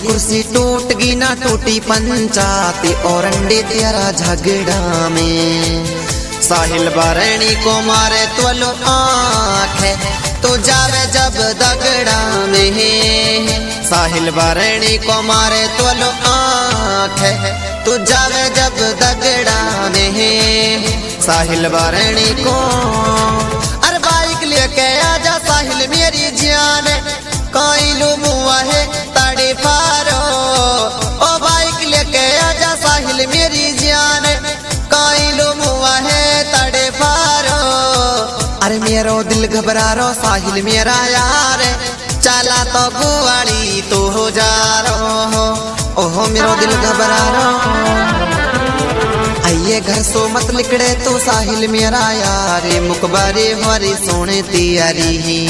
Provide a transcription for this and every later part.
कुर्सी टूट गई ना टूटी पंचायती और अंडे तेरा झगड़ा में। साहिल बारणी को मारे तो लो आँख है तो जावे जब दगड़ा में। साहिल बारणी को मारे तो लो आँख है तो जावे जब दगड़ा में। साहिल बारणी को अरे बाइक लेके आजा साहिल मेरी जान कोई लो मुआ है ताड़े फारो। ओ बाइक लेके आजा साहिल मेरी जान कोई लो मुआ है ताड़े फारो। अरे मेरो दिल घबरा रो साहिल मेरा यार चला तो गुआड़ी तो हो जा रो। ओहो मेरो दिल घबरा रो आइए घर सो मत लिकड़े तो साहिल मेरा यार मुकबारे हमारी सोने तैयारी ही।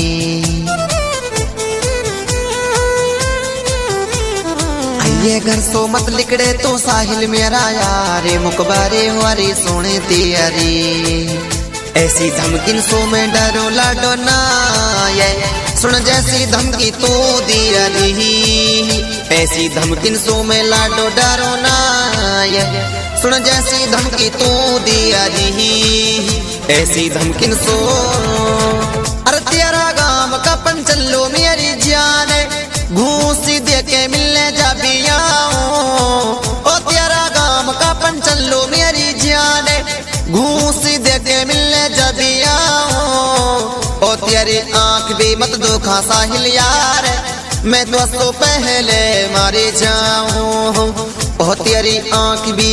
आइए घर सो मत लिकड़े तो साहिल मेरा यार मुकबारे हमारी सोने तैयारी। ऐसी धमकिन सो में डरो लाडो ना ये सुन जैसी धमकी तो दिया रही। ऐसी धमकिन सो में लाडो डरो ना ये सुन जैसी धमकी तो दिया रही। ऐसी धमकिन सो अरे तेरा गांव का पंचल्लो मेरी जान घूस दे के मिलने जा बिया। ओ तेरा गांव का पंचल्लो मेरी जान घूस दे के मिलने जा बिया। ओ तेरी आंख भी मत धोखा साहिल यार मैं तो सो पहले मारे जाऊं। ओ तेरी आंख भी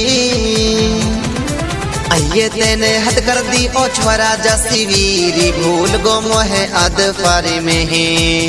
आइए तेने हद कर दी ओ छोरा जसी वीरी भूल गो मोहे अद फारी में ही।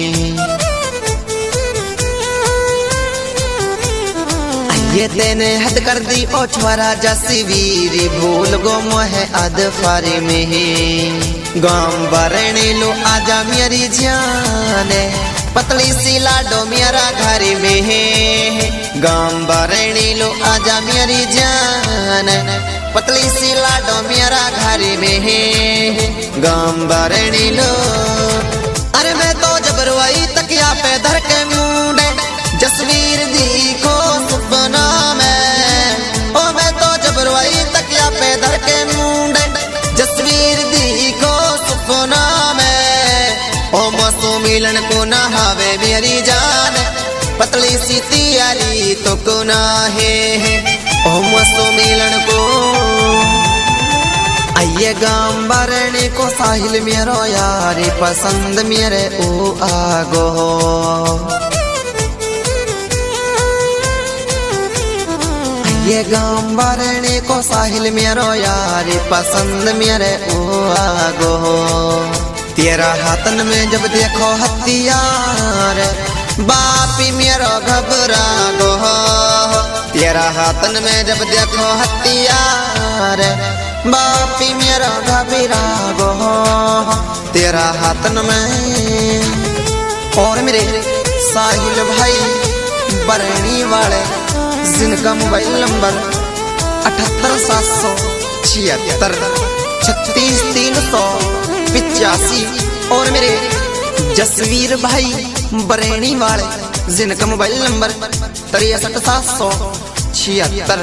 आइए तेने हद कर दी ओ छोरा जसी वीरी भूल गो मोहे अद फारी में ही। गांव बारणी लो आजा मेरी जान पतली सी लाडो मेरा घर में है। गांव बारणी लो आजा मेरी जान पतली सी लाडो मेरा घर में है। गांव बारणी लो अरे मैं तो जबरवाई तकिया पे धर के मुंडे जसवीर देखो सपना में। ओ मैं तो जबरवाई तकिया पे धर के मुंडे जसवीर देखो सपना में। ओ मसो मिलन को ना हावे मेरी जान पतली सी तैयारी तो को ना है। ओ मसो मिलन को आइए गांव बारणी को साहिल मेरो यार पसंद मेरे ओ आगो। ये गांव बारणी को साहिल मेरो यार पसंद मेरे ओ आगो। तेरा हाथन में जब देखो हथियार बापी मेरो घबरा गो। तेरा हाथन में जब देखो हथियार बापी मेरो घबरा गो। तेरा हाथन में और मेरे साहिल भाई बरणी वाले जिनका मोबाइल नंबर 78,776 36,385 और मेरे जसवीर भाई बरेणी वाले जिनका मोबाइल नंबर 63,776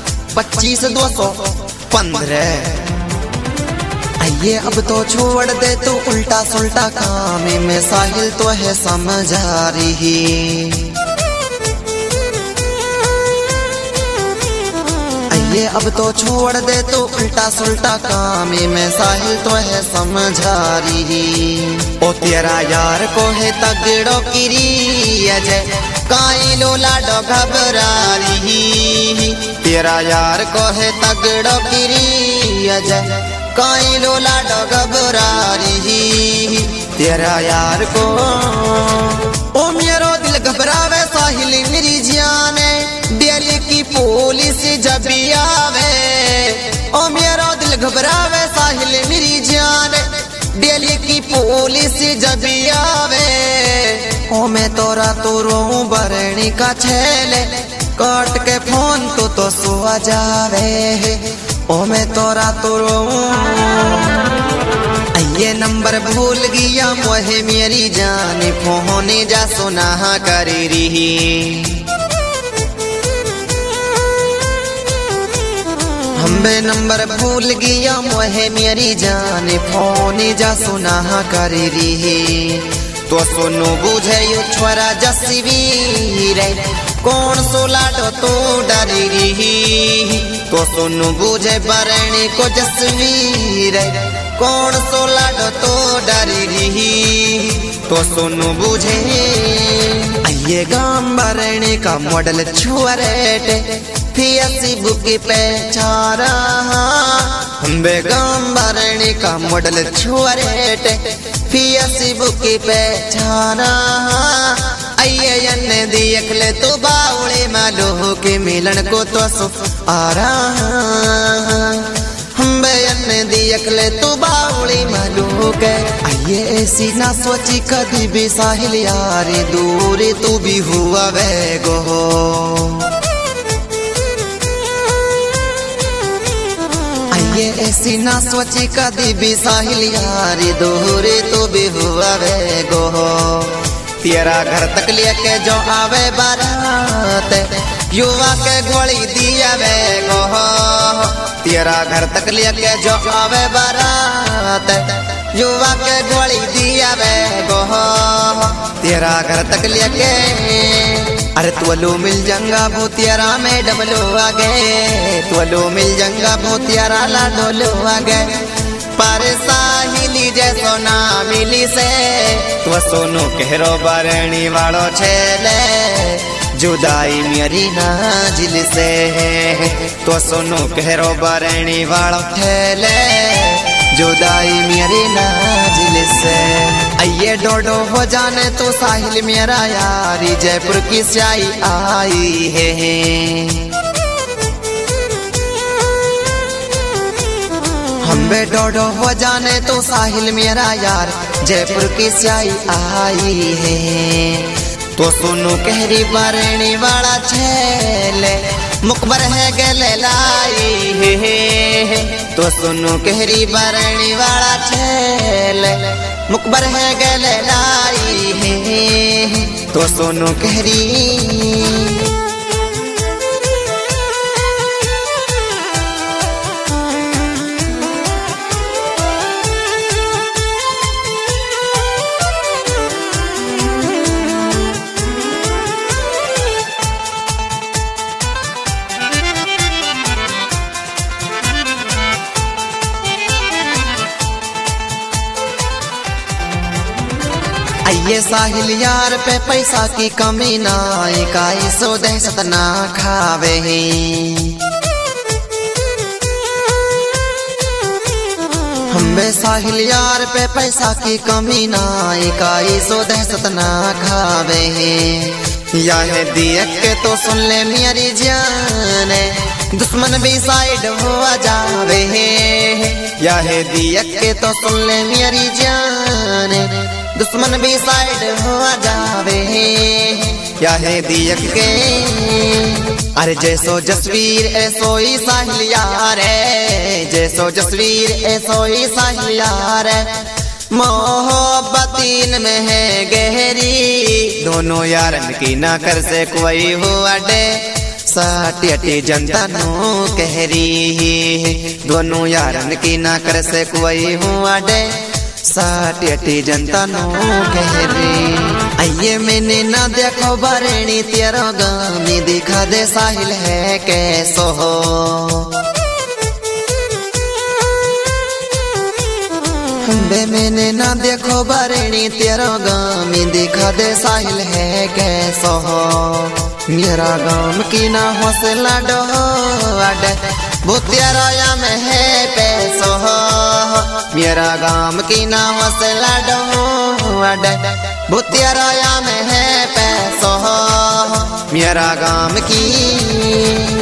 25,215। आइए अब तो छोड़ दे तो उल्टा सुल्टा काम में साहिल तो है समझा रही। ये अब तो छोड़ दे तो उल्टा सुल्टा काम में साहिल तो है समझा रही। ओ तेरा यार को है तगड़ो किरी अजय काई लो लाडो घबरा रही। तेरा यार को है तगड़ो किरी अजय काई लो लाडो घबरा रही। तेरा यार को ओ मेरो दिल घबरावे साहिल मेरी जान दिल्ली की पुलिस जब आवे। ओ मेरा दिल घबरावे साहिल मेरी जान दिल्ली की पुलिस जब आवे। ओ मैं तोरा तो रो बरणी का छेले काट के फोन तो सुआ जावे। ओ मैं तोरा तो रो ये नंबर भूल गया मोहे मेरी जान फोन जा सुना कर रही। हम्बे नंबर भूल गया मोहे मेरी जान फोन जा सुना कर रही तो सुनो बुझे यो छोरा जसवीर कौन सो लाडो तो डरी रही तो सुनो बुझे बरणी को जसवीर कौन सो लाडो तो डरी रही तो सुनो बुझे ये गाम बरणी का मॉडल छुअरेटे फियासी बुकी पे चारा बेगम बरणी का मॉडल छुअरेटे फियासी बुकी पे चारा अये देख ले तो बावड़े मालो के मिलन को तो सो आ रहा देख ले तो बावड़ी मालू के आइए ऐसी ना सोची कभी भी साहिल यार दूर तू भी हुआ वेगो आइए ऐसी ना सोची कभी भी साहिल यार दूर तू भी हुआ वेगो तेरा घर तक लेके जो आवे बारात युवा के गोली दिया वेगो तेरा घर तक लेके जो आवे बारात युवा के गोली दिया वेगो तेरा घर तक लेके अरे तुलो मिल जंगा भूतियारा मैडम लो आगे तुलो मिल जंगा भूतियारा लाडो लो आगे पर साहिली जैसो ना मिली से तो सोनू कहरो बरणी वालो छेले जुदाई मेरी नाजिल से तो सुनो कहरो बरणी वालों ठेले जुदाई मेरी नाजिल से आइए डोडो हो जाने तो साहिल मेरा यारी जयपुर की स्याही आई है हम बे डोडो हो जाने तो साहिल मेरा यार जयपुर की स्याही आई है तो सुनो कहरी बरणी वाला छेले मुकबर है गले लाई है तो सुनो कहरी बरणी वाला छेले मुकबर है गले लाई है तो सुनो कहरी ये साहिल यार पे पैसा की कमी ना इकाई सो दहशत ना खावे हमें साहिल यार पे पैसा की कमी ना इकाई सो दहशत ना खावे या है दियक के तो सुन ले मेरी जान दुश्मन भी साइड हुआ जावे या है दियक के तो सुन ले मेरी जान दुश्मन भी साइड हुआ जावे या है दियक के अरे जैसो जसवीर ऐसो ही साहिल यार है जैसो जसवीर ऐसो ही साहिल यार है मोहब्बतीन में है गहरी दोनों यारन की ना कर से कोई हुआ डे साटी अटी जनता नो कहरी दोनों यारन की ना कर से कोई हुआ डे साटी अटी जनता नो कहरी आइए मैंने ना देखो बरणी तेरा गामी दिखा दे साहिल है कैसो हो बे मैंने ना देखो बरणी तेरा गामी दिखा दे साहिल है कैसो हो मेरा गाम की ना हौसला डो अडे भूतिया में है पैसो मेरा गाम की ना हौसला डो अडे भूतिया में है पैसो मेरा गाम की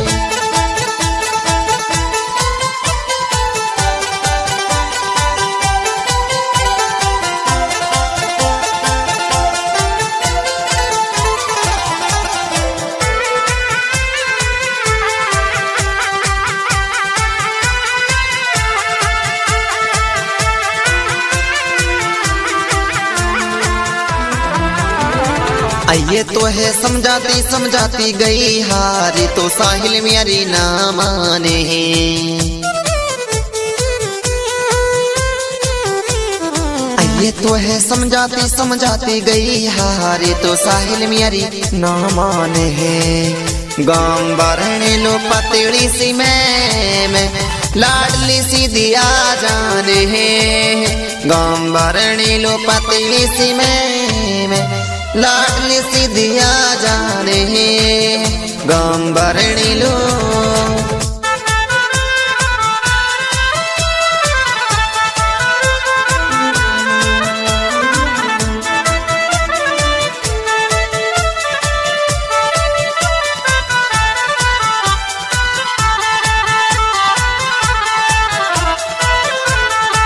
आइए तो है समझाती समझाती गई हारी तो साहिल मेरी ना माने। आइए तो है समझाती समझाती गई हारी तो साहिल मेरी ना माने है। गाँव बारने लो पतली सी मैं लाडली सी दिया जाने है। गाँव बारने लो पतली सी मैं लाडली सी दिया जाने है। गाँव बारने लो